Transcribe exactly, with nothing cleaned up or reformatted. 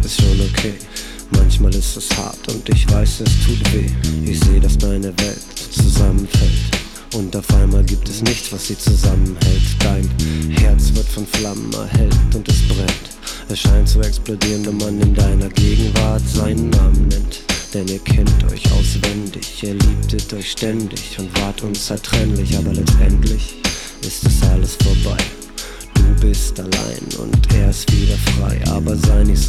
ist schon okay. Manchmal ist es hart und ich weiß, es tut weh. Ich sehe, dass deine Welt zusammenfällt und auf einmal gibt es nichts, was sie zusammenhält. Dein Herz wird von Flammen erhellt und es brennt. Es scheint zu explodieren, wenn man in deiner Gegenwart seinen Namen nennt. Denn ihr kennt euch auswendig, ihr liebtet euch ständig und wart unzertrennlich. Aber letztendlich ist es alles vorbei. Du bist allein und er ist wieder frei, aber sei nicht so